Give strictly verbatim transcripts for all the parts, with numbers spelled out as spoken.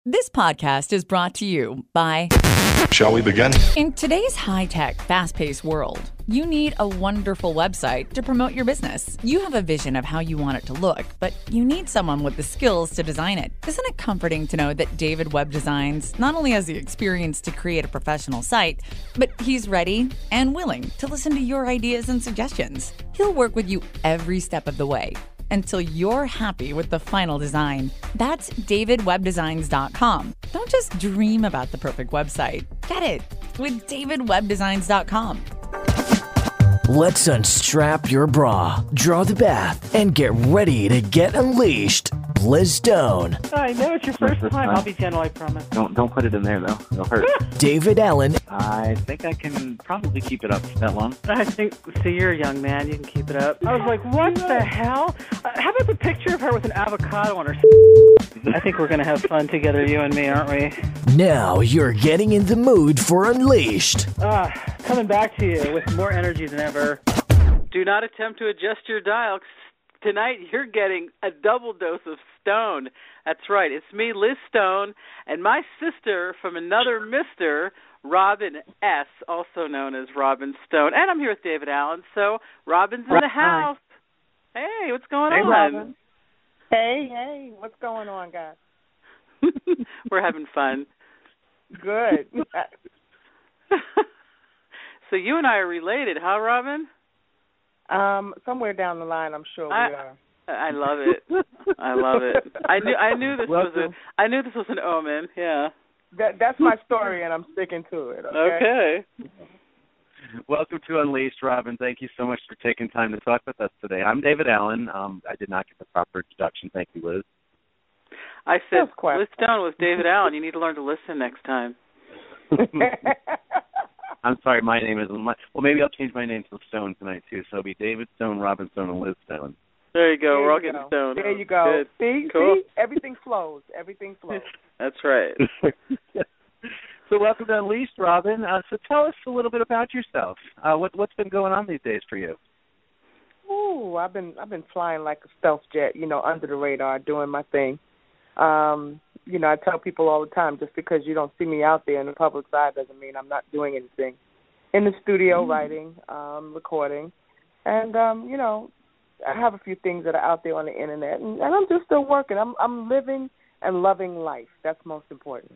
This podcast is brought to you by... Shall we begin? In today's high-tech, fast-paced world, you need a wonderful website to promote your business. You have a vision of how you want it to look, but you need someone with the skills to design it. Isn't it comforting to know that David Web Designs not only has the experience to create a professional site, but he's ready and willing to listen to your ideas and suggestions? He'll work with you every step of the way until you're happy with the final design. That's david web designs dot com. Don't just dream about the perfect website. Get it with david web designs dot com. Let's unstrap your bra, draw the bath, and get ready to get unleashed. Liz Stone. I know it's your first time. I'll be gentle, I promise. Don't don't put it in there though. It'll hurt. David Allen. I think I can probably keep it up that long. I think. See, you're a young man. You can keep it up. I was like, what the hell? Uh, how about the picture of her with an avocado on her? I think we're gonna have fun together, you and me, aren't we? Now you're getting in the mood for Unleashed. Ah, uh, coming back to you with more energy than ever. Do not attempt to adjust your dial. Tonight you're getting a double dose of Stone. That's right. It's me, Liz Stone, and my sister from another Mister, Robin S., also known as Robin Stone. And I'm here with David Allen. So Robin's in the house. Hey, what's going hey, on? Robin. Hey, hey, what's going on, guys? We're having fun. Good. So you and I are related, huh, Robin? Um, somewhere down the line, I'm sure I, we are. I love it. I love it. I knew. I knew this Welcome. was a. I knew this was an omen. Yeah. That that's my story, and I'm sticking to it. Okay. Okay. Welcome to Unleashed, Robin. Thank you so much for taking time to talk with us today. I'm David Allen. Um, I did not get the proper introduction. Thank you, Liz. I said, quite Liz Stone with David Allen. You need to learn to listen next time. I'm sorry, my name is my, well. Maybe I'll change my name to Stone tonight too. So it'll be David Stone, Robin Stone, and Liz Stone. There you go. There We're all you getting go. stoned. There you go. Good. See, Cool. see, everything flows. Everything flows. That's right. So welcome to Unleashed, Robin. Uh, so tell us a little bit about yourself. Uh, what what's been going on these days for you? Ooh, I've been I've been flying like a stealth jet, you know, under the radar, doing my thing. Um, you know, I tell people all the time, just because you don't see me out there in the public side doesn't mean I'm not doing anything. In the studio, mm-hmm. writing, um, recording, and um, you know, I have a few things that are out there on the internet, and, and I'm just still working. I'm I'm living and loving life. That's most important.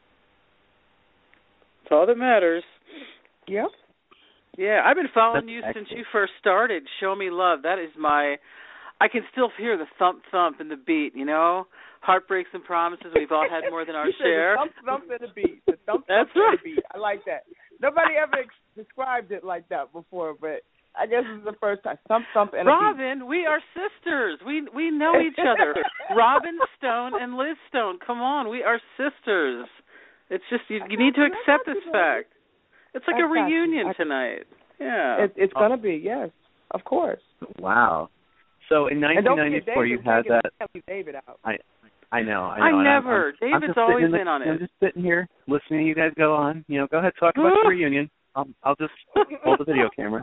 That's all that matters. Yep. Yeah, I've been following That's you excellent. since you first started. Show Me Love. That is my. I can still hear the thump thump and the beat. You know, heartbreaks and promises. We've all had more than our you said share. The thump thump and the beat. The thump That's thump right. and the beat. I like that. Nobody ever ex- described it like that before, but I guess this is the first time. Thump thump and a beat. Robin, we are sisters. We we know each other. Robin Stone and Liz Stone. Come on, we are sisters. It's just you, you need to accept this fact. It's like a reunion tonight. Yeah. It, it's going to be, yes, of course. Wow. So in nineteen ninety-four, you had that. David out. I I know. I, I know, never. I'm, I'm, David's I'm always in the, been on it. I'm just sitting here listening to you guys go on. You know, go ahead, talk about the reunion. I'll, I'll just hold the video camera.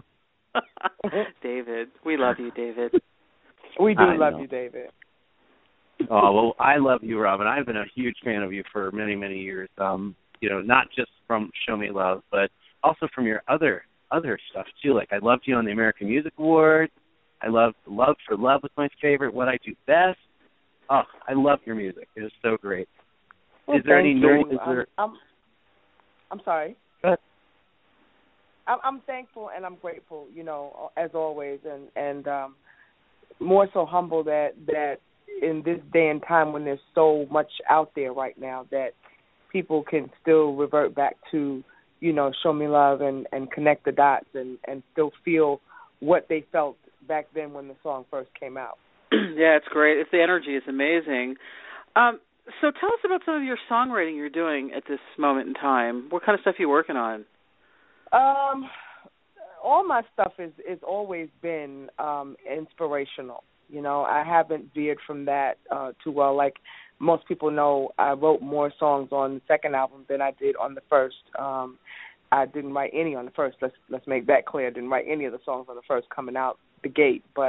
David, we love you, David. We do I love know. you, David. Oh, well, I love you, Robin. I've been a huge fan of you for many, many years. Um, you know, not just from Show Me Love, but also from your other other stuff, too. Like, I loved you on the American Music Awards. I loved Love for Love was my favorite, What I Do Best. Oh, I love your music. It is so great. Well, is there any thank new... you. Is there, I'm, I'm, I'm sorry. Go ahead. I'm, I'm thankful and I'm grateful, you know, as always, and, and um, more so humble that, that in this day and time when there's so much out there right now that people can still revert back to, you know, Show Me Love and, and connect the dots and, and still feel what they felt back then when the song first came out. Yeah, it's great. It's the energy is amazing. Um, so tell us about some of your songwriting you're doing at this moment in time. What kind of stuff are you working on? Um, all my stuff is is always been um, inspirational. You know, I haven't veered from that uh, too well. Like most people know, I wrote more songs on the second album than I did on the first. Um, I didn't write any on the first. Let's let's make that clear. I didn't write any of the songs on the first coming out the gate. But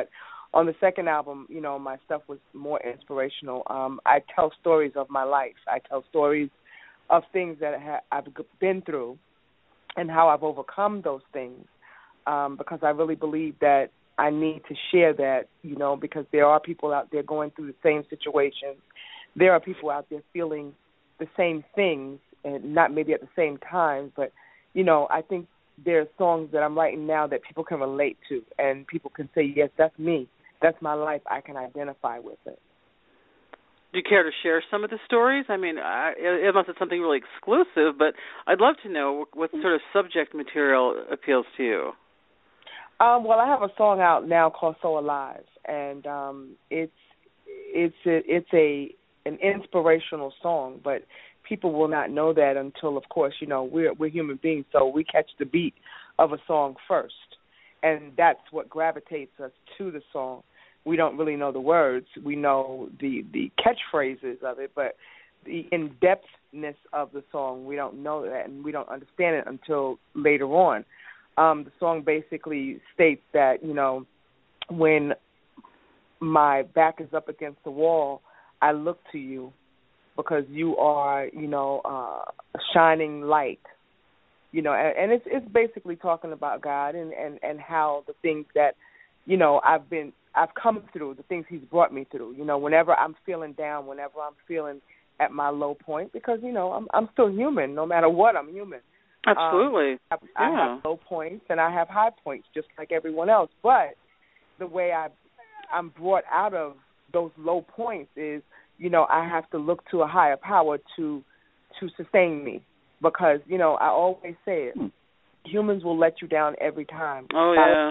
on the second album, you know, my stuff was more inspirational. Um, I tell stories of my life. I tell stories of things that ha- I've been through and how I've overcome those things, um, because I really believe that I need to share that, you know, because there are people out there going through the same situations. There are people out there feeling the same things, and not maybe at the same time, but, you know, I think there are songs that I'm writing now that people can relate to, and people can say, yes, that's me. That's my life. I can identify with it. Do you care to share some of the stories? I mean, I, unless it's something really exclusive, but I'd love to know what sort of subject material appeals to you. Um, well, I have a song out now called "So Alive," and um, it's it's a, it's a an inspirational song, but people will not know that until, of course, you know, we're we're human beings, so we catch the beat of a song first, and that's what gravitates us to the song. We don't really know the words. We know the, the catchphrases of it, but the in-depthness of the song, we don't know that, and we don't understand it until later on. Um, the song basically states that, you know, when my back is up against the wall, I look to you because you are, you know, uh, a shining light. You know, and, and it's it's basically talking about God and, and, and how the things that, you know, I've been, I've come through, the things he's brought me through. You know, whenever I'm feeling down, whenever I'm feeling at my low point, because, you know, I'm I'm still human. No matter what, I'm human. Absolutely. Um, I, yeah. I have low points and I have high points just like everyone else. But the way I, I'm brought out of those low points is, you know, I have to look to a higher power to to sustain me. Because, you know, I always say it, humans will let you down every time. Oh, yeah.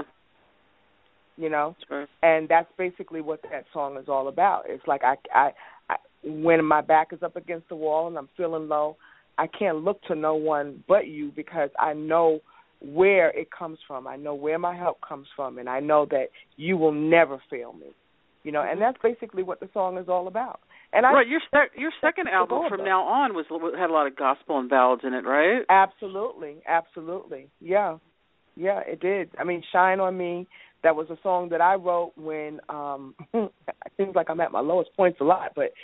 You know? That's right. And that's basically what that song is all about. It's like I, I, I, when my back is up against the wall and I'm feeling low, I can't look to no one but you because I know where it comes from. I know where my help comes from, and I know that you will never fail me. You know, and that's basically what the song is all about. And I, right, your sec- your second album from now on was had a lot of gospel and ballads in it, right? Absolutely, absolutely, yeah, yeah, it did. I mean, "Shine on Me," that was a song that I wrote when um, it seems like I'm at my lowest points a lot, but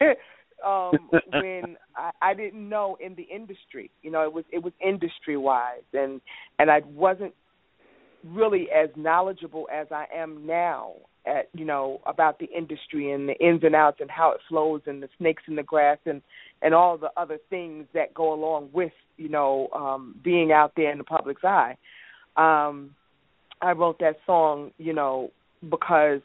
um, when I, I didn't know in the industry, you know, it was it was industry wise, and and I wasn't really as knowledgeable as I am now at, you know, about the industry and the ins and outs and how it flows and the snakes in the grass and, and all the other things that go along with, you know, um, being out there in the public's eye. Um, I wrote that song, you know, because,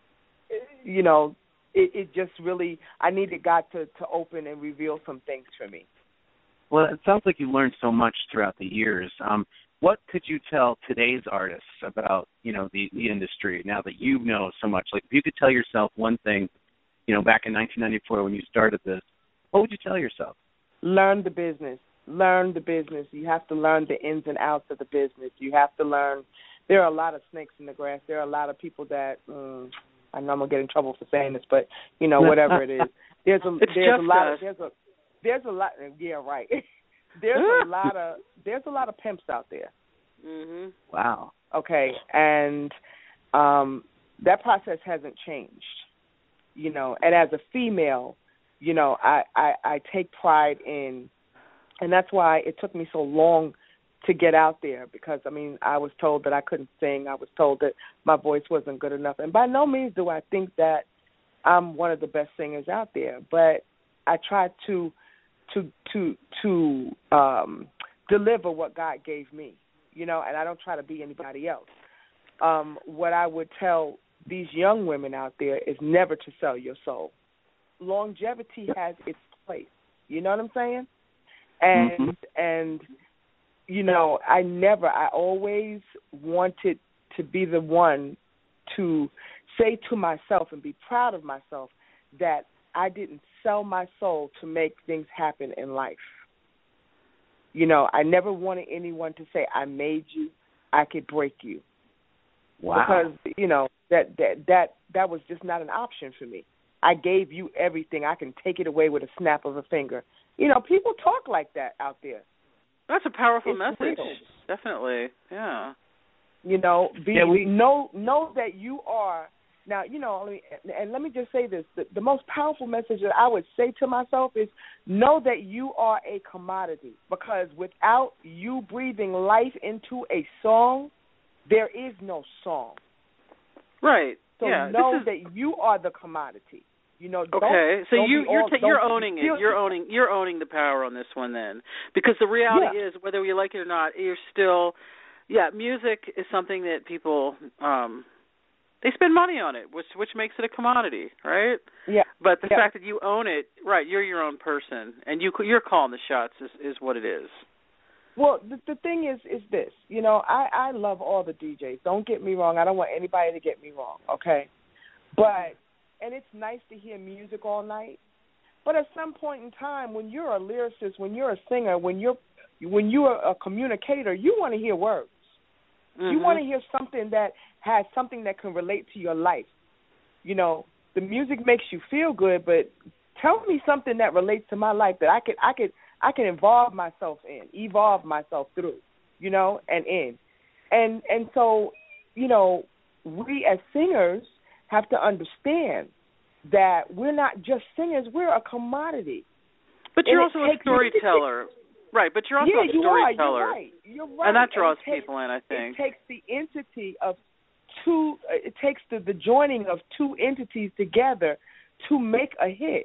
you know, it, it just really, I needed God to, to open and reveal some things for me. Well, it sounds like you learned so much throughout the years. Um, what could you tell today's artists about, you know, the, the industry now that you know so much? Like, if you could tell yourself one thing, you know, back in nineteen ninety-four when you started this, what would you tell yourself? Learn the business. Learn the business. You have to learn the ins and outs of the business. You have to learn. There are a lot of snakes in the grass. There are a lot of people that, um, I know I'm going to get in trouble for saying this, but, you know, whatever it is. There's a, it's there's just a lot us. of, there's a, there's a lot, yeah, right. There's a lot of there's a lot of pimps out there. Mhm. Wow. Okay, and um, that process hasn't changed. You know, and as a female, you know, I, I, I take pride in, and that's why it took me so long to get out there because, I mean, I was told that I couldn't sing. I was told that my voice wasn't good enough. And by no means do I think that I'm one of the best singers out there, but I tried to to to to um, deliver what God gave me, you know, and I don't try to be anybody else. Um, what I would tell these young women out there is never to sell your soul. Longevity has its place. You know what I'm saying? And mm-hmm. and you know, I never, I always wanted to be the one to say to myself and be proud of myself that I didn't sell my soul to make things happen in life. You know, I never wanted anyone to say, I made you, I could break you. Wow. Because, you know, that, that that that was just not an option for me. I gave you everything. I can take it away with a snap of a finger. You know, people talk like that out there. That's a powerful It's message. real. Definitely, yeah. You know, be, yeah, we, know know that you are Now, you know, let me, and let me just say this. The, the most powerful message that I would say to myself is know that you are a commodity, because without you breathing life into a song, there is no song. Right. So yeah, know is... that you are the commodity. You know, okay, don't, so don't you, you're all, t- you're owning it. You're owning you're owning the power on this one then, because the reality yeah. is, whether you like it or not, you're still, yeah, music is something that people um, they spend money on it, which which makes it a commodity, right? Yeah. But the yeah. fact that you own it, right? You're your own person, and you you're calling the shots is, is what it is. Well, the, the thing is, is this. You know, I, I love all the D Js. Don't get me wrong. I don't want anybody to get me wrong, okay? But, and it's nice to hear music all night. But at some point in time, when you're a lyricist, when you're a singer, when you're when you're a communicator, you want to hear words. Mm-hmm. You want to hear something that has something that can relate to your life. You know, the music makes you feel good, but tell me something that relates to my life that I could I could I can involve myself in, evolve myself through, you know, and in. And and so, you know, we as singers have to understand that we're not just singers, we're a commodity. But you're also a storyteller. Right, but you're also yeah, a storyteller. You are, you're right. You're right. And that draws and takes, people in, I think. It takes the entity of two, it takes the, the joining of two entities together to make a hit.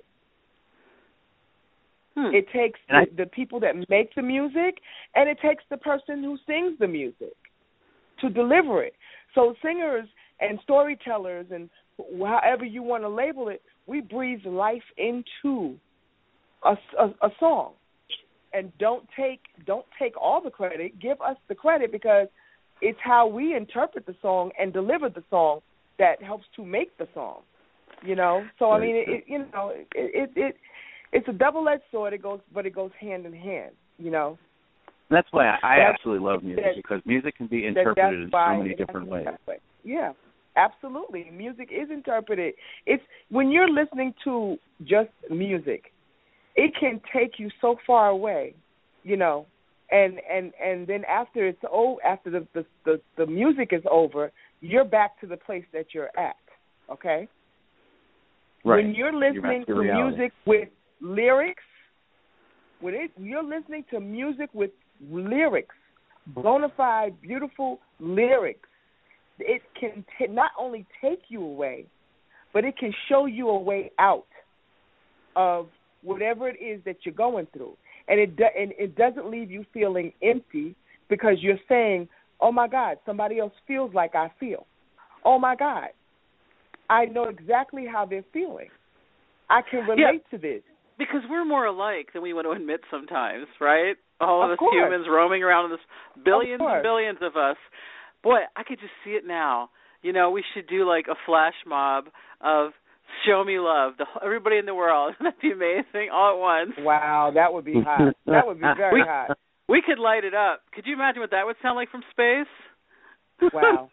Hmm. It takes the, I, the people that make the music, and it takes the person who sings the music to deliver it. So singers and storytellers, and however you want to label it, we breathe life into a, a, a song. And don't take don't take all the credit. Give us the credit, because it's how we interpret the song and deliver the song that helps to make the song. You know, so I mean, it, it, you know, it, it it it's a double-edged sword. It goes, but it goes hand in hand. You know. That's why I, I absolutely love music, because music can be interpreted in so many different ways. Way. Yeah, absolutely. Music is interpreted. It's when you're listening to just music, it can take you so far away, you know, and and, and then after it's oh after the, the, the, the music is over, you're back to the place that you're at, okay? Right. When you're listening you're to reality. music with lyrics, when it, you're listening to music with lyrics, bona fide, beautiful lyrics, it can t- not only take you away, but it can show you a way out of whatever it is that you're going through. And it do, and it doesn't leave you feeling empty, because you're saying, oh, my God, somebody else feels like I feel. Oh, my God, I know exactly how they're feeling. I can relate yeah, to this. Because we're more alike than we want to admit sometimes, right? All of, of us course. humans roaming around this billions and billions of us. Boy, I could just see it now. You know, we should do like a flash mob of Show Me Love, the, everybody in the world. That'd be amazing, all at once. Wow, that would be hot. That would be very we, hot. We could light it up. Could you imagine what that would sound like from space? Wow.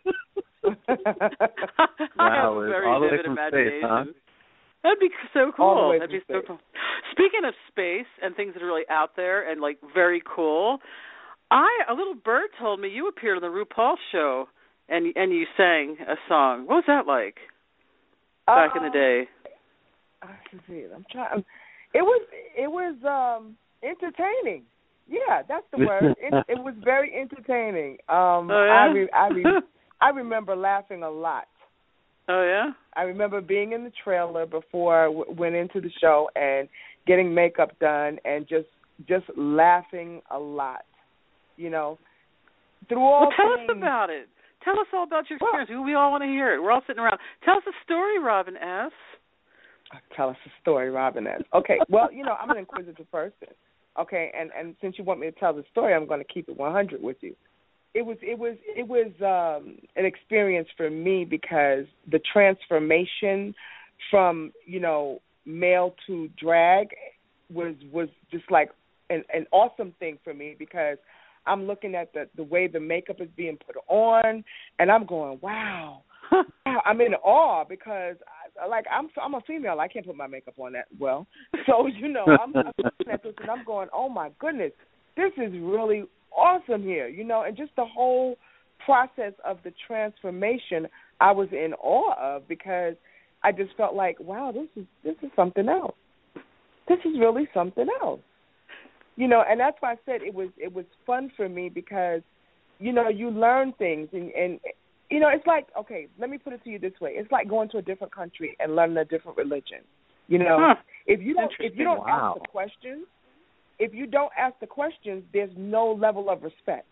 I have a very all the way vivid from imagination. Space, huh? That'd be so cool. All the way That'd be from so space. cool. Speaking of space and things that are really out there and like very cool, I a little bird told me you appeared on the RuPaul show and and you sang a song. What was that like back uh, in the day? I can see it. I'm trying. It was it was um, entertaining. Yeah, that's the word. It, it was very entertaining. Um, oh, yeah? I re, I re, I remember laughing a lot. Oh yeah. I remember being in the trailer before I w- went into the show and getting makeup done and just just laughing a lot. You know, through all. Well, tell things, us about it. Tell us all about your experience. Well, we all want to hear it. We're all sitting around. Tell us a story, Robin S. Tell us a story, Robin S. Okay, well, you know, I'm an inquisitive person. Okay, and, and since you want me to tell the story, I'm going to keep it one hundred with you. It was it was it was um, an experience for me, because the transformation from, you know, male to drag was was just like an, an awesome thing for me, because I'm looking at the, the way the makeup is being put on, and I'm going, wow. I'm in awe, because I, like I'm I'm a female. I can't put my makeup on that well. So, you know, I'm, I'm looking at this and I'm going, oh my goodness, this is really awesome here, you know, and just the whole process of the transformation I was in awe of, because I just felt like, wow, this is this is something else. This is really something else. You know, and that's why I said it was it was fun for me, because, you know, you learn things, and, and you know, it's like, okay, let me put it to you this way. It's like going to a different country and learning a different religion. You know, huh. if you don't if you don't wow. ask the questions, if you don't ask the questions, there's no level of respect.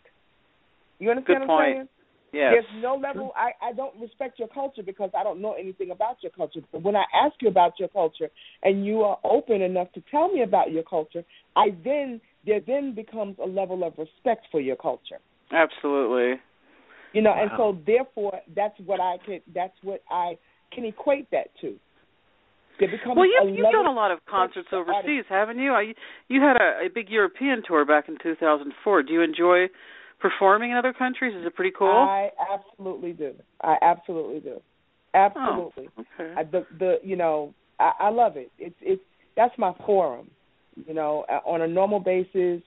You understand Good what I'm point. saying? Yes. There's no level. I, I don't respect your culture because I don't know anything about your culture. But when I ask you about your culture and you are open enough to tell me about your culture, I then there then becomes a level of respect for your culture. Absolutely. You know, Wow. and so therefore that's what I can that's what I can equate that to. There becomes well, you, a you've level done a lot of concerts of overseas, haven't you? I, you had a, a big European tour back in two thousand four. Do you enjoy performing in other countries? Is it pretty cool? I absolutely do. I absolutely do. Absolutely. Oh, okay. I, the the you know I, I love it. It's it's that's my forum. You know, on a normal basis,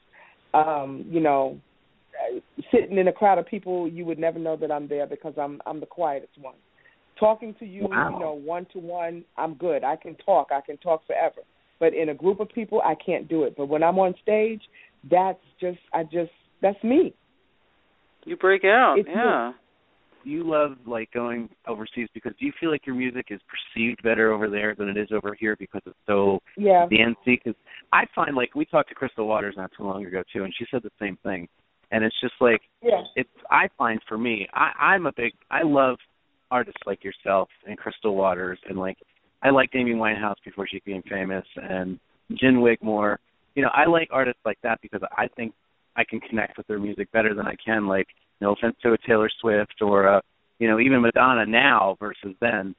um, you know, sitting in a crowd of people, you would never know that I'm there because I'm I'm the quietest one. Talking to you, Wow. you know, one to one, I'm good. I can talk. I can talk forever. But in a group of people, I can't do it. But when I'm on stage, that's just I just that's me. You break out, It's yeah. me. You love like going overseas because do you feel like your music is perceived better over there than it is over here because it's so Yeah. dancey? Because I find like we talked to Crystal Waters not too long ago too, and she said the same thing. And it's just like Yeah. it's. I find for me, I, I'm a big. I love artists like yourself and Crystal Waters, and like I liked Amy Winehouse before she became famous, and Jen Wigmore. You know, I like artists like that because I think I can connect with their music better than I can, like, no offense to a Taylor Swift or, a, you know, even Madonna now versus then.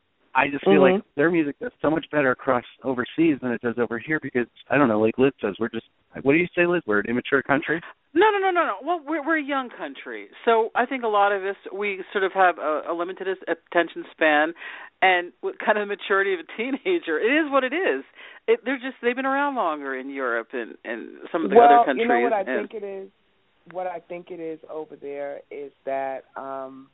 I just feel mm-hmm. like their music does so much better across overseas than it does over here because, I don't know, like Liz says, we're just, what do you say, Liz? We're an immature country? No, no, no, no, no. Well, we're, we're a young country. So I think a lot of us, we sort of have a, a limited attention span and with kind of the maturity of a teenager. It is what it is. It, they're just, they've been around longer in Europe and, and some of the well, other countries. you know what I and, think it is? What I think it is over there is that um,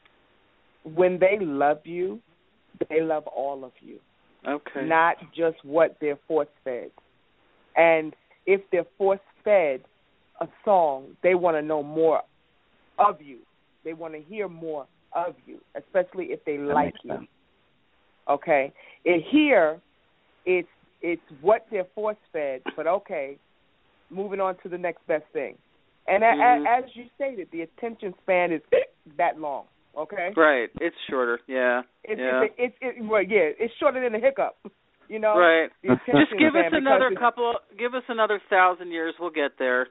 when they love you, they love all of you. Okay. Not just what they're force-fed. And if they're force-fed a song, they want to know more of you. They want to hear more of you, especially if they That like makes you. sense. Okay? And here, it's it's what they're force-fed, but okay, moving on to the next best thing. And mm-hmm. a, a, as you stated, the attention span is that long. Okay. Right. It's shorter. Yeah. It's yeah. it's, it's it, well, yeah. It's shorter than a hiccup. You know. Right. Just give us another because couple. Give us another thousand years. We'll get there.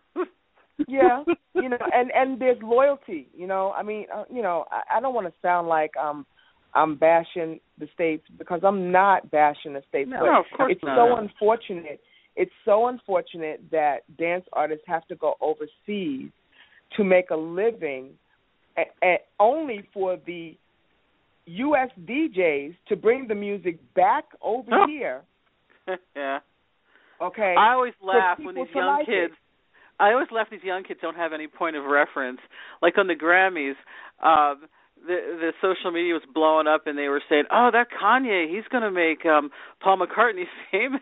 yeah. You know, and and there's loyalty. You know, I mean, uh, you know, I, I don't want to sound like um I'm bashing the states because I'm not bashing the states. No, but of course it's not. so unfortunate. It's so unfortunate that dance artists have to go overseas to make a living, a, a, only for the U S D Js to bring the music back over oh. here. yeah. Okay. I always laugh when people these young like kids. It. I always laugh these young kids don't have any point of reference. Like on the Grammys, um, the the social media was blowing up, and they were saying, "Oh, that Kanye, he's going to make um, Paul McCartney famous."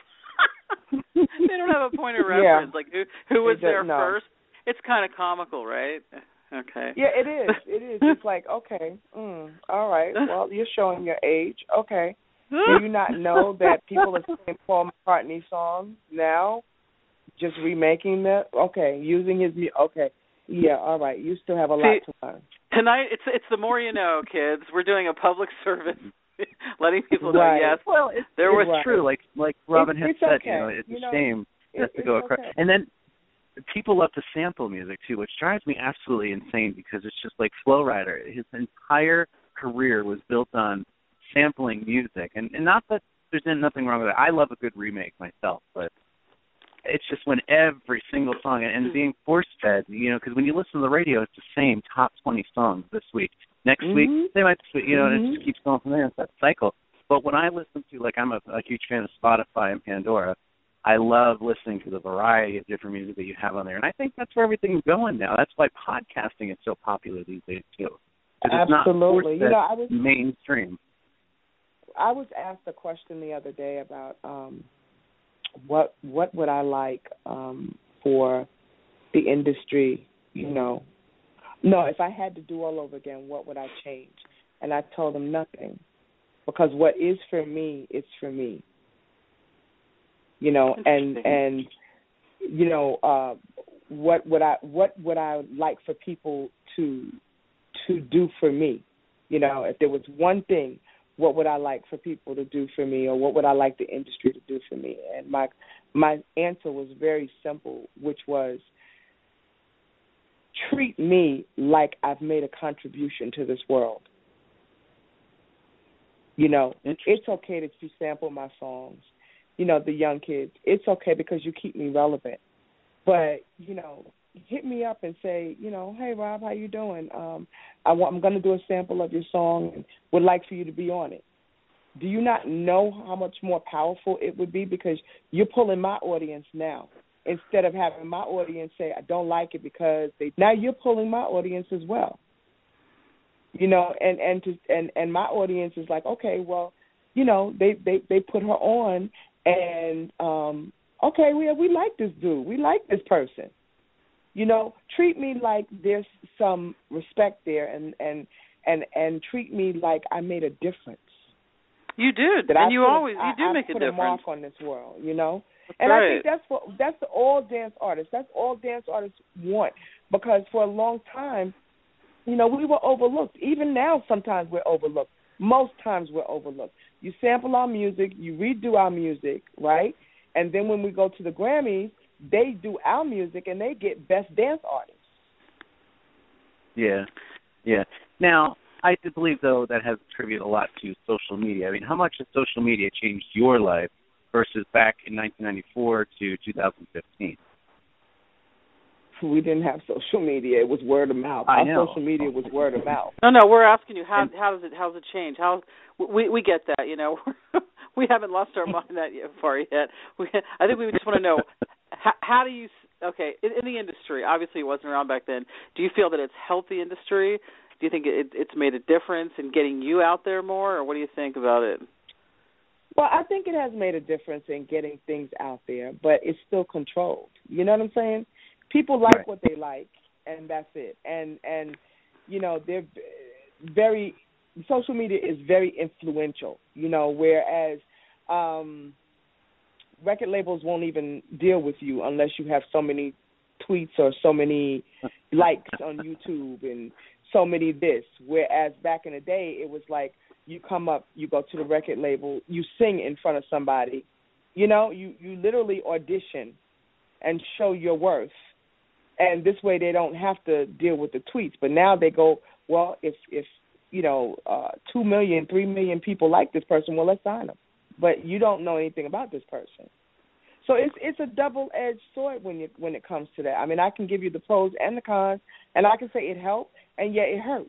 They don't have a point of reference. Yeah. Like who who was there no. first? It's kind of comical, right? Okay. Yeah, it is. It is. It's like, okay, mm, all right. Well, you're showing your age. Okay. Do you not know that people are singing Paul McCartney songs now, just remaking them? Okay, using his music. Okay. Yeah, all right. You still have a lot See, to learn. Tonight, it's it's the more you know, kids. We're doing a public service, letting people right. know, yes, well, it's, there it's was right. true. Like like Robin it's, had it's said, okay. you know, it's you a know, shame it, just to go it's across. Okay. And then people love to sample music too, which drives me absolutely insane because it's just like Flo Rida. His entire career was built on sampling music, and, and not that there's nothing wrong with it. I love a good remake myself, but it's just when every single song and, and being force-fed, you know, because when you listen to the radio, it's the same top twenty songs this week. Next mm-hmm. week, they might, you know, mm-hmm. and it just keeps going from there. It's that cycle. But when I listen to, like, I'm a, a huge fan of Spotify and Pandora, I love listening to the variety of different music that you have on there. And I think that's where everything's going now. That's why podcasting is so popular these days, too. It's Absolutely. Not you know, I was mainstream. I was asked a question the other day about um, what what would I like um, for the industry. You know, no, if I had to do all over again, what would I change? And I told them nothing, because what is for me, it's for me. You know, and and you know, uh, what would I what would I like for people to to do for me? You know, if there was one thing, what would I like for people to do for me, or what would I like the industry to do for me? And my my answer was very simple, which was, treat me like I've made a contribution to this world. You know, it's okay that you sample my songs. You know, the young kids, it's okay because you keep me relevant. But, you know, hit me up and say, you know, hey, Rob, how you doing? Um, I want, I'm going to do a sample of your song and would like for you to be on it. Do you not know how much more powerful it would be? Because you're pulling my audience now. Instead of having my audience say, I don't like it because they, now you're pulling my audience as well. You know, and, and, to, and, and my audience is like, okay, well, you know, they, they, they put her on and, um, okay, we we like this dude. We like this person. You know, treat me like there's some respect there, and, and, and, and treat me like I made a difference. You did, that and I you put, always, you I, do I make a put difference. a mark on this world, you know? That's and right. I think that's what, that's all dance artists, that's all dance artists want, because for a long time, you know, we were overlooked. Even now, sometimes we're overlooked. Most times we're overlooked. You sample our music, you redo our music, right? And then when we go to the Grammys, they do our music and they get Best Dance Artist. Yeah, yeah. Now, I do believe, though, that has attributed a lot to social media. I mean, how much has social media changed your life versus back in nineteen ninety-four to two thousand fifteen? We didn't have social media. It was word of mouth. I Our know. social media was word of mouth. No, no, we're asking you how how does it how does it change? How we we get that, you know. We haven't lost our mind that far yet. We, I think we just want to know how, how do you okay in, in the industry? Obviously, it wasn't around back then. Do you feel that it's helped the industry? Do you think it, it's made a difference in getting you out there more, or what do you think about it? Well, I think it has made a difference in getting things out there, but it's still controlled. You know what I'm saying? People like Right. what they like, and that's it. And and you know, they're very social media is very influential. You know, whereas um, record labels won't even deal with you unless you have so many tweets or so many likes on YouTube and so many this. Whereas back in the day, it was like you come up, you go to the record label, you sing in front of somebody. You know, you, you literally audition and show your worth. And this way they don't have to deal with the tweets. But now they go, well, if, if you know, uh, two million, three million people like this person, well, let's sign them. But you don't know anything about this person. So it's it's a double-edged sword when you when it comes to that. I mean, I can give you the pros and the cons, and I can say it helped, and yet it hurts.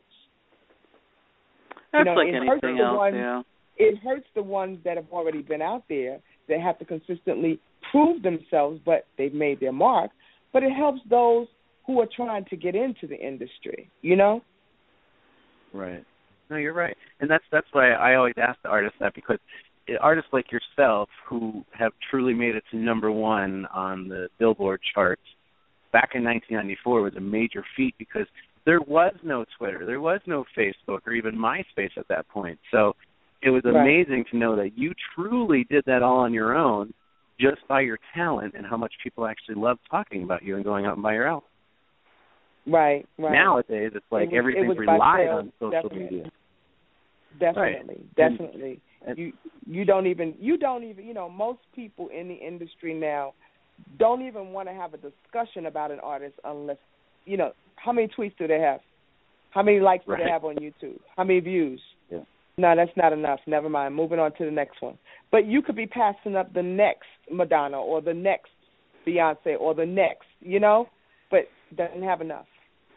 That's you know, like it anything hurts the else, ones, yeah. It hurts the ones that have already been out there, that have to consistently prove themselves, but they've made their mark. But it helps those who are trying to get into the industry, you know? Right. No, you're right. And that's that's why I always ask the artists that, because artists like yourself who have truly made it to number one on the Billboard charts back in nineteen ninety-four was a major feat, because there was no Twitter, there was no Facebook or even MySpace at that point. So it was amazing right. to know that you truly did that all on your own just by your talent, and how much people actually love talking about you and going out and buy your album. Right, right. Nowadays, it's like it was, everything's it relied on social definitely. media. Definitely, right. definitely. And, you you don't even you don't even you know most people in the industry now don't even want to have a discussion about an artist unless you know how many tweets do they have, how many likes right. do they have on YouTube, how many views. Yeah. No, that's not enough. Never mind. Moving on to the next one. But you could be passing up the next Madonna or the next Beyonce or the next, you know, but doesn't have enough.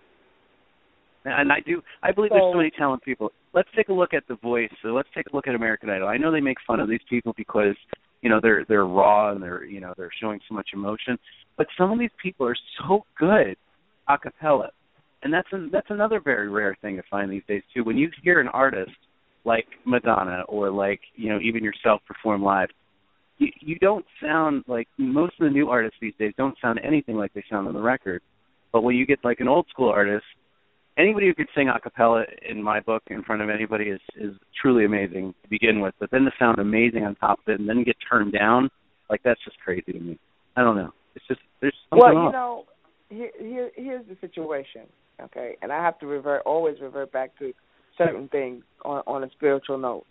And I do, I believe so, there's so many talented people. Let's take a look at The Voice. So let's take a look at American Idol. I know they make fun of these people because, you know, they're they're raw and they're, you know, they're showing so much emotion. But some of these people are so good a cappella. and that's a, that's another very rare thing to find these days too. When you hear an artist like Madonna or like, you know, even yourself perform live, you, you don't sound like most of the new artists these days don't sound anything like they sound on the record. But when you get like an old school artist, anybody who could sing a cappella in my book in front of anybody is, is truly amazing to begin with. But then to sound amazing on top of it and then get turned down, like that's just crazy to me. I don't know. It's just there's something well, you off. know, here, here here's the situation, okay, and I have to revert always revert back to certain things on, on a spiritual note.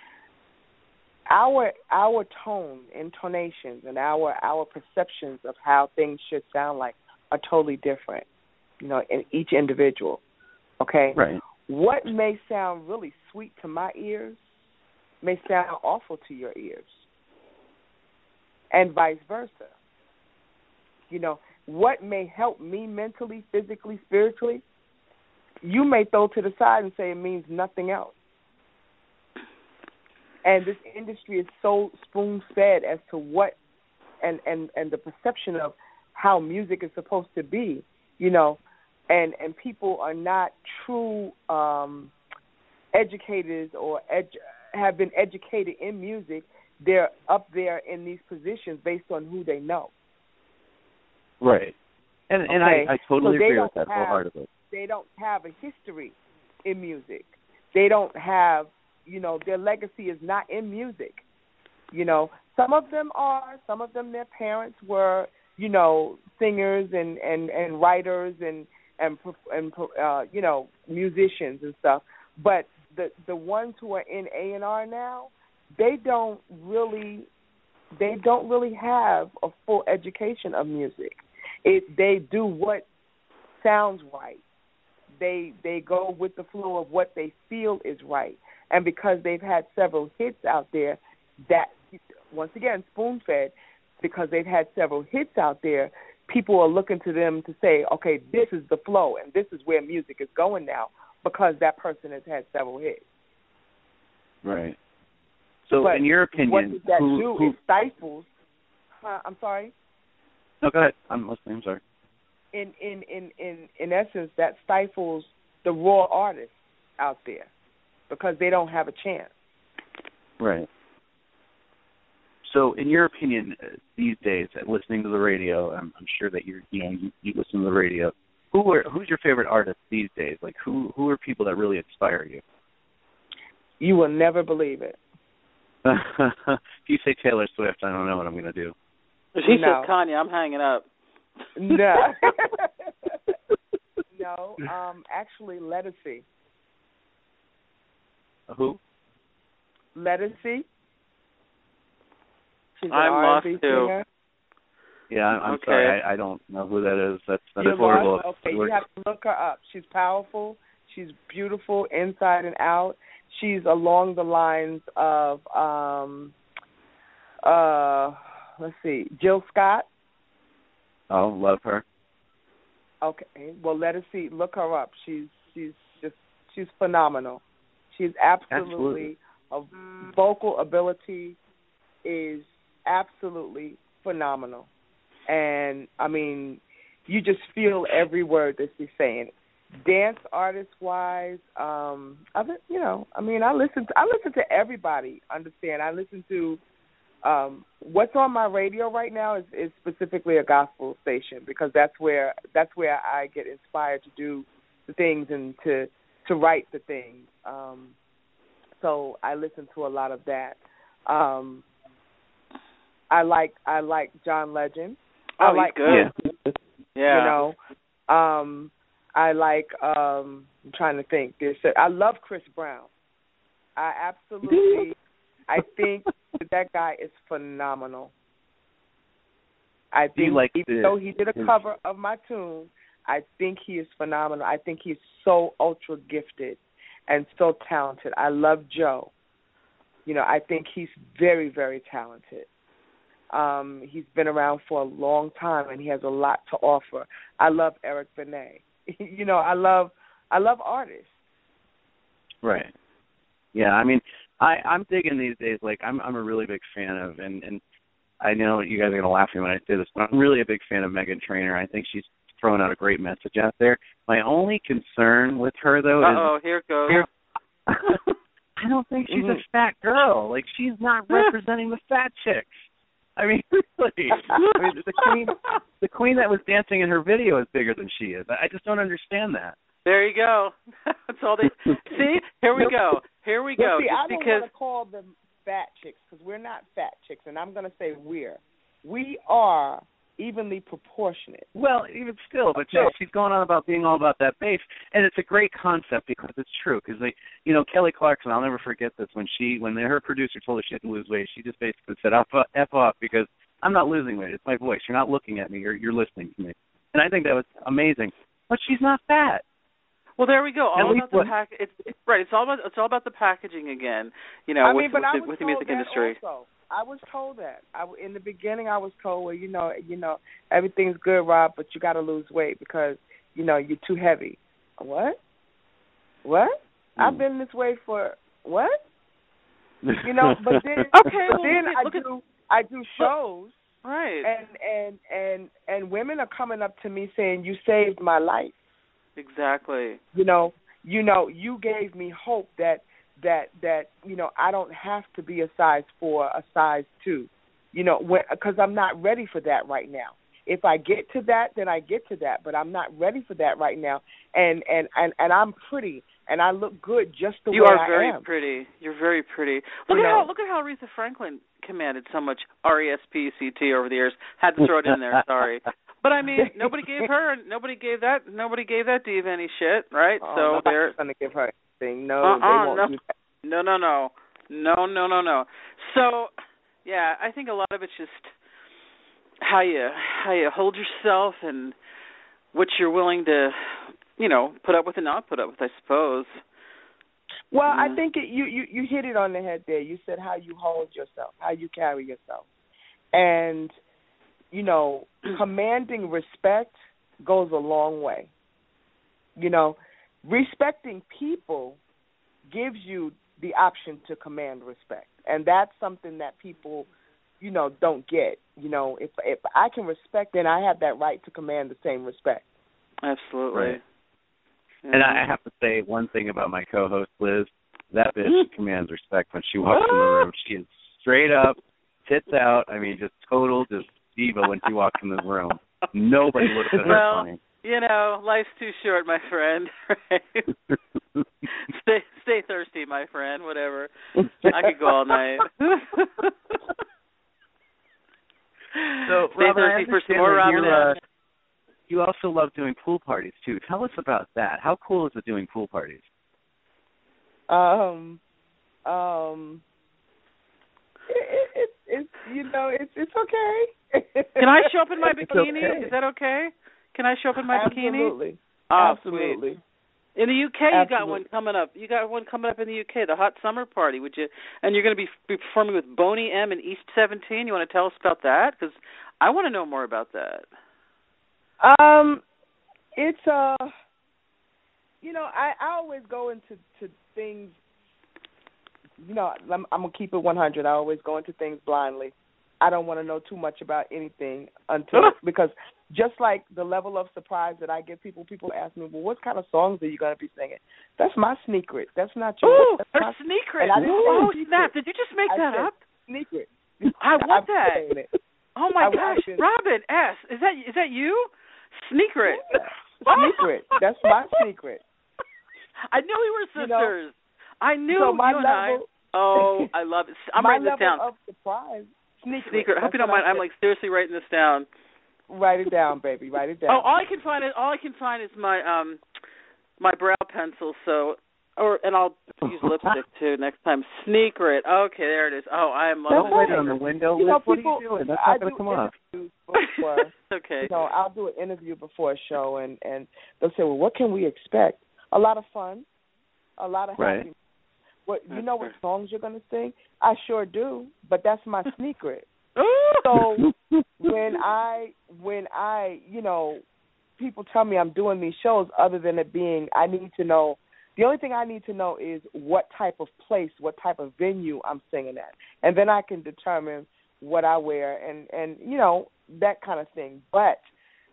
Our our tone, intonations, and our our perceptions of how things should sound like are totally different, you know, in each individual. Okay? Right. What may sound really sweet to my ears may sound awful to your ears. And vice versa. You know, what may help me mentally, physically, spiritually, you may throw to the side and say it means nothing else. And this industry is so spoon-fed as to what and, and, and the perception of how music is supposed to be, you know, and, and people are not true um, educators or edu- have been educated in music. They're up there in these positions based on who they know. Right. And and okay? I, I totally so agree with that have, wholeheartedly. They don't have a history in music. They don't have, you know, their legacy is not in music. You know, some of them are, some of them their parents were, you know, singers and, and, and writers and, and, and uh, you know, musicians and stuff. But the the ones who are in A and R now, they don't really, they don't really have a full education of music. It they do what sounds right. They they go with the flow of what they feel is right. And because they've had several hits out there, that once again spoon-fed, because they've had several hits out there, people are looking to them to say, okay, this is the flow and this is where music is going now because that person has had several hits. Right. So, but in your opinion, what does that who, do? who, It stifles. Uh, I'm sorry. No, go ahead. I'm listening. I'm sorry. In in in in in essence, that stifles the raw artists out there because they don't have a chance. Right. So, in your opinion, uh, these days, uh, listening to the radio, I'm, I'm sure that you're, you know, you, you listen to the radio. Who are who's your favorite artist these days? Like, who who are people that really inspire you? You will never believe it. If you say Taylor Swift, I don't know what I'm going to do. If she no. says Kanye, I'm hanging up. No. no. Um. Actually, Lettucey. Who? Lettucey. She's an I'm R lost and B too. singer. Yeah, I'm okay. sorry. I, I don't know who that is. That's that You're is horrible. lost? Okay, you have to look her up. She's powerful. She's beautiful inside and out. She's along the lines of, um, uh, let's see, Jill Scott. Oh, love her. Okay, well, let us see. Look her up. She's she's just she's phenomenal. She's absolutely, absolutely. a vocal ability is absolutely phenomenal, and I mean, you just feel every word that she's saying. Dance artist wise, um, I you know, I mean, I listen to I listen to everybody. Understand? I listen to um, what's on my radio right now is, is specifically a gospel station because that's where that's where I get inspired to do the things and to to write the things. Um, so I listen to a lot of that. Um, I like I like John Legend. Oh, I he's like good. him, Yeah. You know. Um, I like, um, I'm trying to think. There's, I love Chris Brown. I absolutely, I think that, that guy is phenomenal. I Do you think like even the, though he did a his, cover of my tune, I think he is phenomenal. I think he's so ultra gifted and so talented. I love Joe. You know, I think he's very, very talented. Um, he's been around for a long time, and he has a lot to offer. I love Eric Benet. You know, I love I love artists. Right. Yeah, I mean, I, I'm digging these days. Like, I'm I'm a really big fan of, and, and I know you guys are going to laugh at me when I say this, but I'm really a big fan of Meghan Trainor. I think she's throwing out a great message out there. My only concern with her, though, Uh-oh, is... here it goes. Here, I don't think she's mm-hmm. a fat girl. Like, she's not representing the fat chicks. I mean, really. I mean, the queen, the queen that was dancing in her video is bigger than she is. I just don't understand that. There you go. That's all they see. Here we go. Here we go. See, Just I don't because... want to call them fat chicks because we're not fat chicks, and I'm going to say we're. We are evenly proportionate. Well, even still, but yeah, she's going on about being all about that bass, and it's a great concept because it's true. Because they, you know, Kelly Clarkson, I'll never forget this when she, when her producer told her she had to lose weight, she just basically said, "F F off," because I'm not losing weight. It's my voice. You're not looking at me. You're you're listening to me, and I think that was amazing. But she's not fat. Well, there we go. All At about the what, pack. It's, it's right. It's all about it's all about the packaging again. You know, I with, mean, but with, I the, was with the told music that industry. Also. I was told that. I, in the beginning, I was told, well, you know, you know, everything's good, Rob, but you got to lose weight because, you know, you're too heavy. What? What? Mm. I've been this way for what? You know, but then, okay, well, then look at, I do look I do shows, right? And and and and women are coming up to me saying, "You saved my life." Exactly. You know, you know, you gave me hope that. that that you know I don't have to be a size four, a size two, you know, because I'm not ready for that right now. If I get to that, then I get to that, but I'm not ready for that right now. And and and, and I'm pretty, and I look good just the you way I am. You are very pretty. You're very pretty. Look you at know, how look at how Aretha Franklin commanded so much R E S P C T over the years. Had to throw it in there. Sorry. But I mean, nobody gave her, nobody gave that, nobody gave that diva any shit, right? Oh, so they're gonna give her anything. No, uh-uh, they won't no. do that. No, no, no, no, no, no, no. So, yeah, I think a lot of it's just how you how you hold yourself and what you're willing to, you know, put up with and not put up with, I suppose. Well, yeah. I think it, you, you you hit it on the head there. You said how you hold yourself, how you carry yourself, and you know, commanding respect goes a long way. You know, respecting people gives you the option to command respect, and that's something that people, you know, don't get. You know, if if I can respect, then I have that right to command the same respect. Absolutely. Right. Mm-hmm. And I have to say one thing about my co-host Liz. That bitch commands respect when she walks in the room. She is straight up, tits out. I mean, just total, just diva when she walks in the room. Nobody looks at her well, funny. You know, life's too short, my friend. Right? stay, stay thirsty, my friend. Whatever. I could go all night. So, stay Robin, thirsty for some more Robin. Uh, you also love doing pool parties too. Tell us about that. How cool is it doing pool parties? Um, um, it, it, it, it's you know, it's it's okay. Can I show up in my bikini? Okay. Is that okay? Can I show up in my Absolutely. bikini? Absolutely. Oh, Absolutely. Sweet. In the U K, Absolutely. you got one coming up. You got one coming up in the U K, the Hot Summer Party. Would you? And you're going to be, be performing with Boney M and East seventeen. You want to tell us about that? Because I want to know more about that. Um, it's uh, you know, I, I always go into to things. You know, I'm, I'm gonna keep it one hundred. I always go into things blindly. I don't want to know too much about anything until because just like the level of surprise that I give people, people ask me, well, what kind of songs are you going to be singing? That's my secret. That's not your. Ooh, that's her my secret. Oh, snap. Did you just make I that said, up? Secret. I want I'm that. Oh, my I, gosh. been, Robin S., is that is that you? Secret. Secret. That's my secret. I knew we were sisters. You know, I knew so my you and level, I. Oh, I love it. I'm my writing this level down. Of surprise. Secret. Secret. I hope you don't mind. I'm like seriously writing this down. Write it down, baby. Write it down. Oh, all I can find is all I can find is my um my brow pencil. So, or and I'll use lipstick too next time. Secret. Okay, there it is. Oh, I am loving Don't write it on the window. You know, what people, are you doing? That's I not going to come off. Before, okay. You know, I'll do an interview before a show, and and they'll say, well, what can we expect? A lot of fun, a lot of right. happiness. What you know what songs you're gonna sing? I sure do, but that's my secret. So when I when I you know people tell me I'm doing these shows, other than it being, I need to know. The only thing I need to know is what type of place, what type of venue I'm singing at, and then I can determine what I wear and and you know that kind of thing. But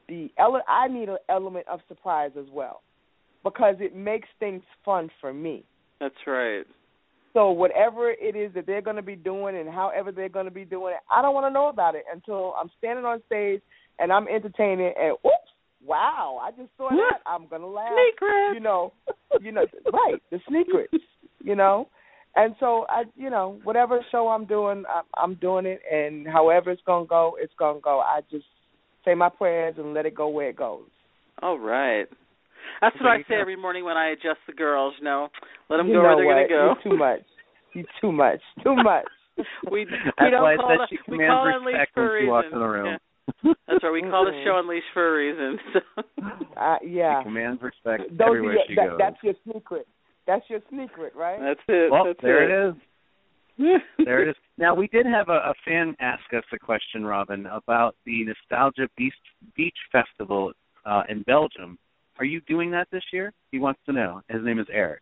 the ele- I need an element of surprise as well, because it makes things fun for me. That's right. So whatever it is that they're going to be doing and however they're going to be doing it, I don't want to know about it until I'm standing on stage and I'm entertaining and, oops, wow, I just saw that. I'm going to laugh. Secrets. You know, you know, right, the secrets, you know. And so, I, you know, whatever show I'm doing, I'm, I'm doing it, and however it's going to go, it's going to go. I just say my prayers and let it go where it goes. All right. That's what I say every morning when I adjust the girls, you know. Let them you go know where they're going to go. You're too much. You're too much. Too much. we we That's don't why call it, it, we call it Unleashed for a reason. Walks in the room. Yeah. That's right. We call the show Unleashed for a reason. So. Uh, yeah. She commands respect Those everywhere your, she that, goes. That's your secret. That's your secret, right? That's it. Well, that's there it. it is. There it is. Now, we did have a, a fan ask us a question, Robin, about the Nostalgia Beach, Beach Festival uh, in Belgium. Are you doing that this year? He wants to know. His name is Eric.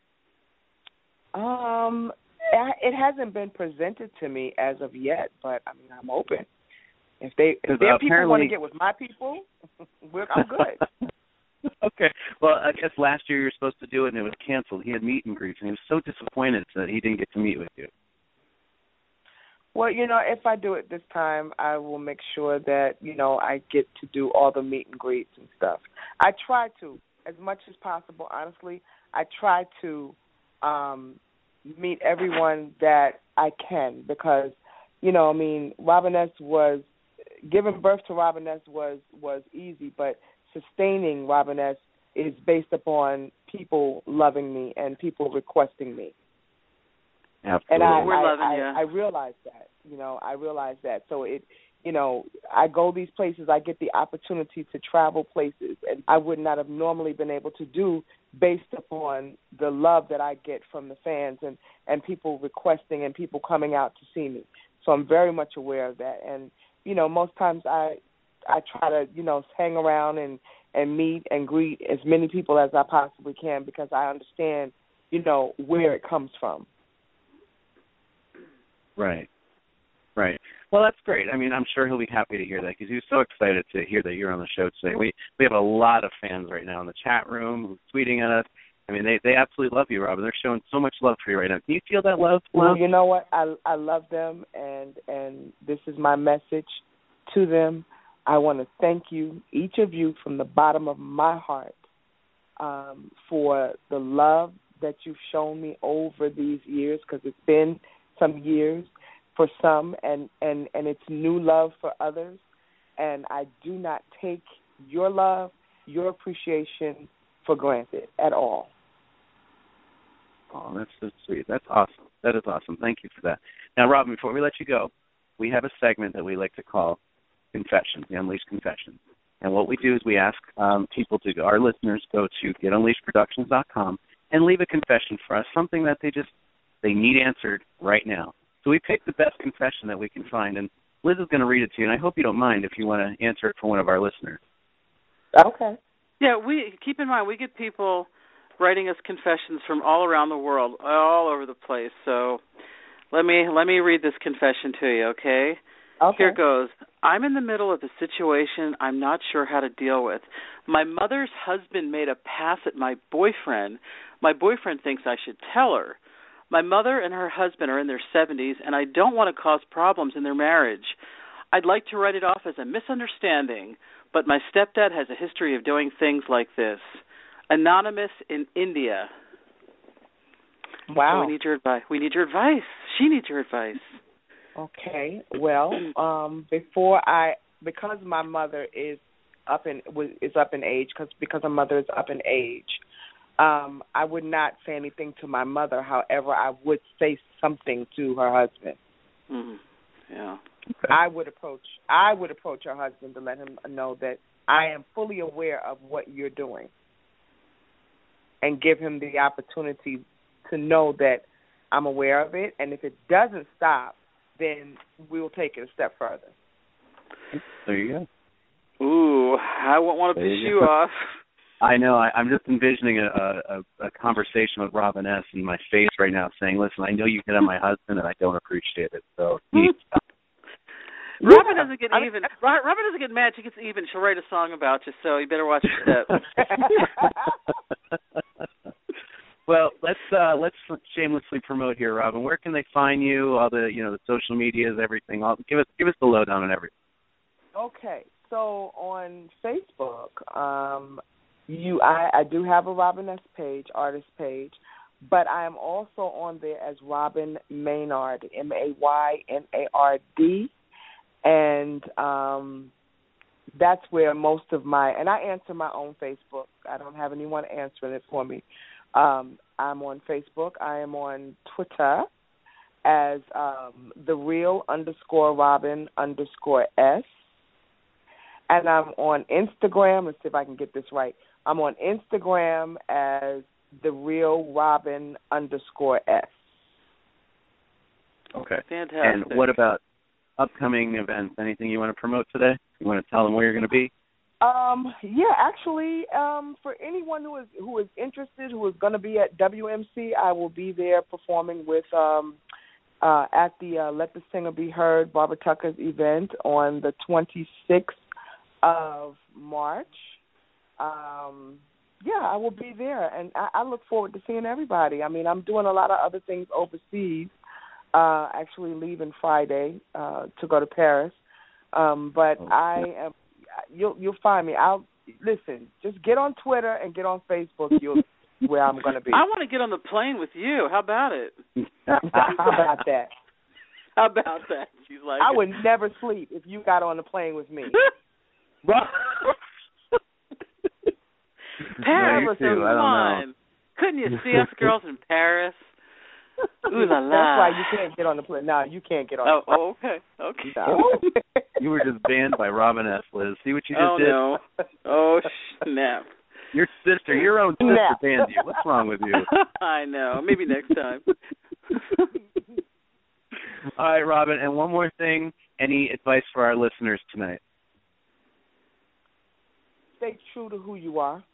Um, it hasn't been presented to me as of yet, but I mean, I'm open. If they, if their people want to get with my people, we're, I'm good. Okay. Well, I guess last year you were supposed to do it and it was canceled. He had meet and greets, and he was so disappointed that he didn't get to meet with you. Well, you know, if I do it this time, I will make sure that, you know, I get to do all the meet and greets and stuff. I try to, as much as possible, honestly. I try to um, meet everyone that I can because, you know, I mean, Robiness was, giving birth to Robiness was, was easy, but sustaining Robiness is based upon people loving me and people requesting me. Absolutely. And I, We're I, loving I, you. I realize that, you know, I realize that. So it, you know, I go these places, I get the opportunity to travel places, and I would not have normally been able to do based upon the love that I get from the fans and, and people requesting and people coming out to see me. So I'm very much aware of that. And, you know, most times I I try to, you know, hang around and, and meet and greet as many people as I possibly can because I understand, you know, where it comes from. Right. Right. Well, that's great. I mean, I'm sure he'll be happy to hear that because he was so excited to hear that you're on the show today. We we have a lot of fans right now in the chat room who's tweeting at us. I mean, they, they absolutely love you, Robin. They're showing so much love for you right now. Can you feel that love? Well, you know what? I I love them, and and this is my message to them. I want to thank you, each of you, from the bottom of my heart um, for the love that you've shown me over these years because it's been some years for some, and, and, and it's new love for others. And I do not take your love, your appreciation for granted at all. Oh, that's so sweet. That's awesome. That is awesome. Thank you for that. Now, Robin, before we let you go, we have a segment that we like to call Confessions, the Unleashed Confessions. And what we do is we ask um, people to, our listeners, go to get unleashed productions dot com and leave a confession for us, something that they just, they need answered right now. So we picked the best confession that we can find, and Liz is going to read it to you, and I hope you don't mind if you want to answer it for one of our listeners. Okay. Yeah, we keep in mind we get people writing us confessions from all around the world, all over the place. So let me let me read this confession to you, okay? Okay. Here goes. I'm in the middle of a situation I'm not sure how to deal with. My mother's husband made a pass at my boyfriend. My boyfriend thinks I should tell her. My mother and her husband are in their seventies, and I don't want to cause problems in their marriage. I'd like to write it off as a misunderstanding, but my stepdad has a history of doing things like this. Anonymous in India. Wow. So we need your advice. We need your advice. She needs your advice. Okay. Well, um, before I, because my mother is up in is up in age, because because her mother is up in age, um, I would not say anything to my mother. However, I would say something to her husband. Mm, yeah. Okay. I would approach. I would approach her husband to let him know that I am fully aware of what you're doing, and give him the opportunity to know that I'm aware of it. And if it doesn't stop, then we will take it a step further. There you go. Ooh, I won't want to piss you, you off. I know. I, I'm just envisioning a, a, a conversation with Robin S. in my face right now saying, listen, I know you hit on my husband and I don't appreciate it. So Robin doesn't get even. Robin doesn't get mad. She gets even. She'll write a song about you, so you better watch your steps. Well, let's uh, let's shamelessly promote here, Robin. Where can they find you? All the you know the social medias, everything. All, give us give us the lowdown on everything. Okay, so on Facebook, um, you I, I do have a Robin S. page, artist page, but I am also on there as Robin Maynard, M A Y N A R D, and um, that's where most of my and I answer my own Facebook. I don't have anyone answering it for me. Um, I'm on Facebook. I am on Twitter as um, the real underscore Robin underscore S. And I'm on Instagram. Let's see if I can get this right. I'm on Instagram as the real Robin underscore S. Okay. Fantastic. And what about upcoming events? Anything you want to promote today? You want to tell them where you're going to be? Um, yeah, actually, um, for anyone who is who is interested, who is going to be at W M C, I will be there performing with um, uh, at the uh, Let the Singer Be Heard Barbara Tucker's event on the twenty-sixth of March. Um, yeah, I will be there, and I, I look forward to seeing everybody. I mean, I'm doing a lot of other things overseas. Uh, actually, leaving Friday uh, to go to Paris, um, but oh, I am. You'll you'll find me. I'll listen. Just get on Twitter and get on Facebook. You'll where I'm going to be. I want to get on the plane with you. How about it? How about that? How about that? She's like, I would never sleep if you got on the plane with me. Paris, no, come on. Couldn't you see us girls in Paris? Ooh la la. That's why you can't get on the plane. No, you can't get on. Oh, the plane. oh okay, okay. No. You were just banned by Robin S. Liz. See what you just oh, did? Oh no! Oh snap! Your sister, your own sister, snap. banned you. What's wrong with you? I know. Maybe next time. All right, Robin. And one more thing. Any advice for our listeners tonight? Stay true to who you are.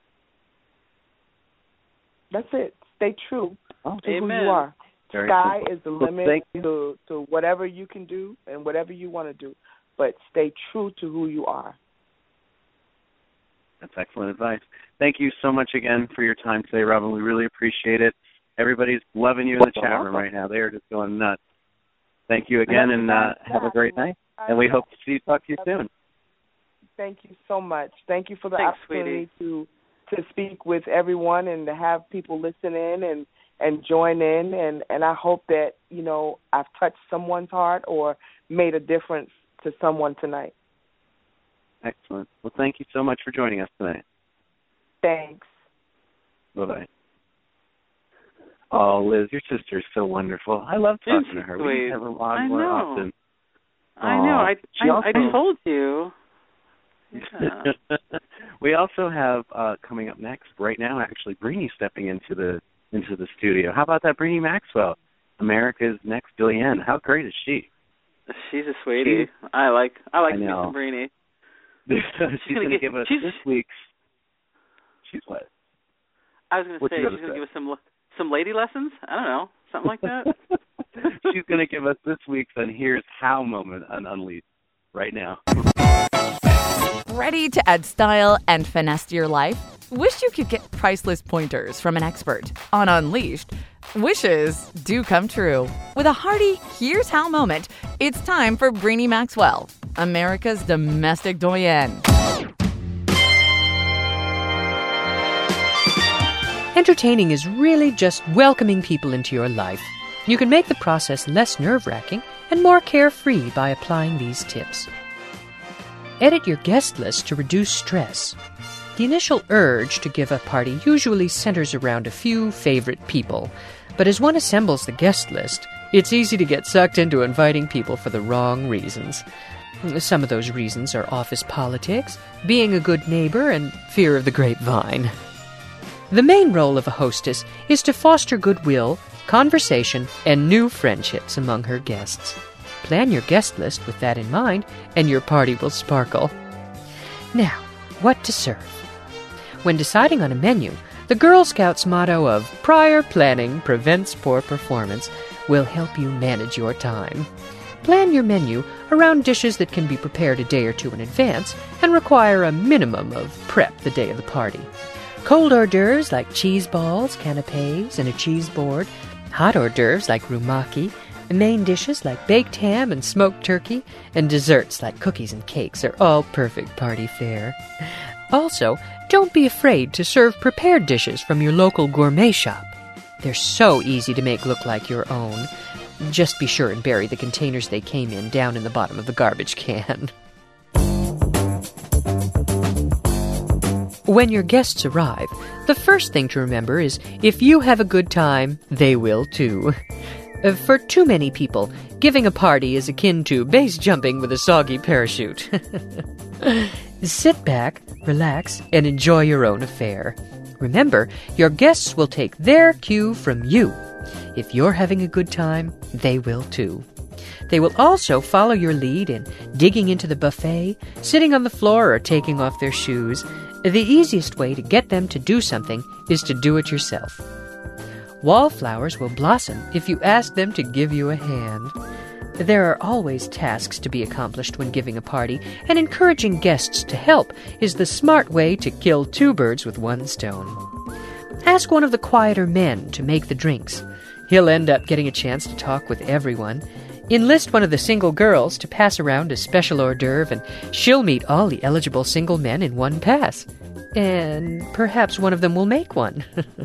That's it. Stay true oh, to amen. who you are. Very Sky simple. is the Well, limit to, to whatever you can do and whatever you want to do. But stay true to who you are. That's excellent advice. Thank you so much again for your time today, Robin. We really appreciate it. Everybody's loving you in the chat room right now. They are just going nuts. Thank you again, and uh, have a great night. And we hope to see you, talk to you soon. Thank you so much. Thank you for the Thanks, opportunity sweetie. to to speak with everyone and to have people listen in and, and join in. And, and I hope that, you know, I've touched someone's heart or made a difference to someone tonight. Excellent. Well, thank you so much for joining us tonight. Thanks. Bye-bye. Oh, Liz, your sister is so wonderful. I love talking She's to her. sweet. We need to have her on I more know. often. I know. I, She I, also- I told you. Yeah. We also have uh, coming up next, right now, actually, Breenie stepping into the into the studio. How about that, Breenie Maxwell, America's next Julianne? How great is she? She's a sweetie. She's, I like I like I me know. some Breenie. she's she's going to get, give us she's, this week's. She's what? I was going to say she's going to give us some some lady lessons. I don't know, something like that. She's going to give us this week's and Here's How moment on Unleashed right now. Ready to add style and finesse to your life? Wish you could get priceless pointers from an expert. On Unleashed, wishes do come true. With a hearty Here's How moment, it's time for Breenie Maxwell, America's domestic doyenne. Entertaining is really just welcoming people into your life. You can make the process less nerve-wracking and more carefree by applying these tips. Edit your guest list to reduce stress. The initial urge to give a party usually centers around a few favorite people, but as one assembles the guest list, it's easy to get sucked into inviting people for the wrong reasons. Some of those reasons are office politics, being a good neighbor, and fear of the grapevine. The main role of a hostess is to foster goodwill, conversation, and new friendships among her guests. Plan your guest list with that in mind, and your party will sparkle. Now, what to serve? When deciding on a menu, the Girl Scouts motto of prior planning prevents poor performance will help you manage your time. Plan your menu around dishes that can be prepared a day or two in advance and require a minimum of prep the day of the party. Cold hors d'oeuvres like cheese balls, canapes, and a cheese board, hot hors d'oeuvres like rumaki, main dishes like baked ham and smoked turkey, and desserts like cookies and cakes are all perfect party fare. Also, don't be afraid to serve prepared dishes from your local gourmet shop. They're so easy to make look like your own. Just be sure and bury the containers they came in down in the bottom of the garbage can. When your guests arrive, the first thing to remember is if you have a good time, they will too. For too many people, giving a party is akin to base jumping with a soggy parachute. Sit back, relax, and enjoy your own affair. Remember, your guests will take their cue from you. If you're having a good time, they will too. They will also follow your lead in digging into the buffet, sitting on the floor, or taking off their shoes. The easiest way to get them to do something is to do it yourself. Wallflowers will blossom if you ask them to give you a hand. There are always tasks to be accomplished when giving a party, and encouraging guests to help is the smart way to kill two birds with one stone. Ask one of the quieter men to make the drinks. He'll end up getting a chance to talk with everyone. Enlist one of the single girls to pass around a special hors d'oeuvre, and she'll meet all the eligible single men in one pass. And perhaps one of them will make one.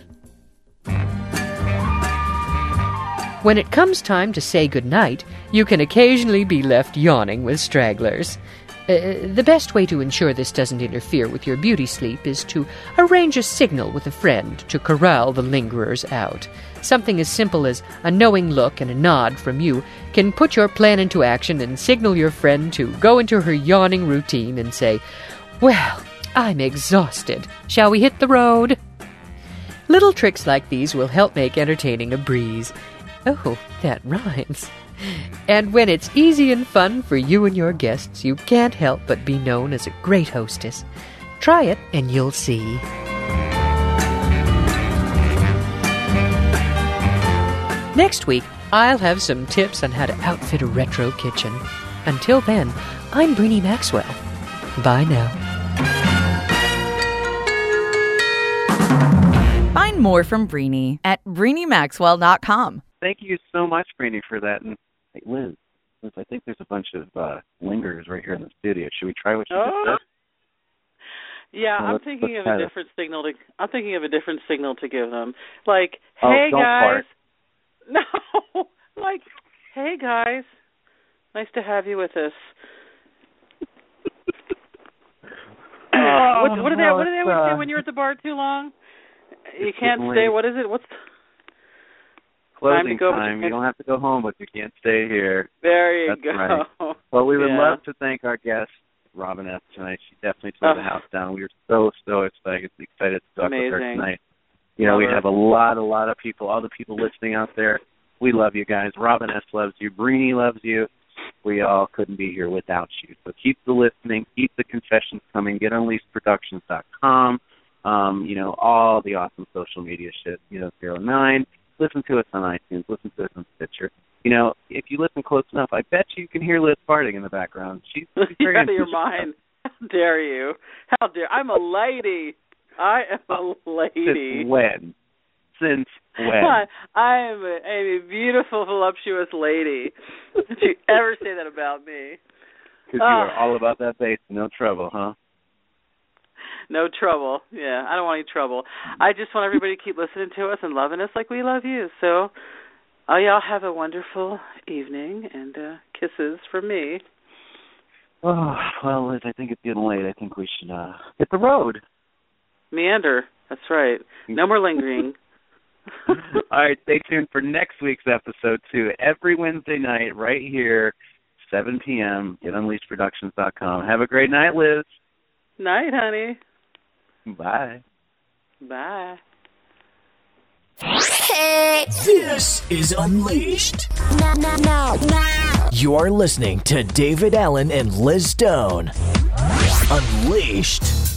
When it comes time to say goodnight, you can occasionally be left yawning with stragglers. Uh, the best way to ensure this doesn't interfere with your beauty sleep is to arrange a signal with a friend to corral the lingerers out. Something as simple as a knowing look and a nod from you can put your plan into action and signal your friend to go into her yawning routine and say, "Well, I'm exhausted. Shall we hit the road?" Little tricks like these will help make entertaining a breeze. Oh, that rhymes. And when it's easy and fun for you and your guests, you can't help but be known as a great hostess. Try it and you'll see. Next week, I'll have some tips on how to outfit a retro kitchen. Until then, I'm Brini Maxwell. Bye now. Find more from Brini at Brini Maxwell dot com. Thank you so much, Brini, for that. And hey, Liz, Liz, I think there's a bunch of uh, lingers right here in the studio. Should we try what you oh. just said? Yeah, well, I'm let's, thinking let's of a different it. signal to. I'm thinking of a different signal to give them. Like, oh, hey don't guys. Fart. No, like, hey guys, nice to have you with us. oh, what, what do they? What do they always uh, say when you're at the bar too long? You it's can't stay. What is it? What's closing time to go? time. You don't have to go home, but you can't stay here. There you That's go. Right. Well, we would yeah. love to thank our guest, Robin F. tonight. She definitely tore oh. the house down. We were so, so excited, excited to talk Amazing. with her tonight. You know, we have a lot, a lot of people, all the people listening out there. We love you guys. Robin S. loves you. Brini loves you. We all couldn't be here without you. So keep the listening. Keep the confessions coming. Get unleashed productions dot com. Um, you know, all the awesome social media shit. You know, zero nine. Listen to us on iTunes. Listen to us on Stitcher. You know, if you listen close enough, I bet you can hear Liz farting in the background. She's, she's very You're out of your mind. How dare you? How dare I'm a lady. I am a lady. Since when? Since when? I am a, a beautiful, voluptuous lady. Don't you ever say that about me? Because oh. you are all about that bass. No trouble, huh? No trouble. Yeah, I don't want any trouble. I just want everybody to keep listening to us and loving us like we love you. So, oh, y'all have a wonderful evening, and uh, kisses from me. Oh, well, Liz, I think it's getting late. I think we should uh, hit the road. Meander. That's right. No more lingering. All right, stay tuned for next week's episode, too. Every Wednesday night, right here, seven p.m., get unleashed productions dot com. Have a great night, Liz. Night, honey. Bye. Bye. This is Unleashed. No, no, no, no. You are listening to David Allen and Liz Stone. Unleashed.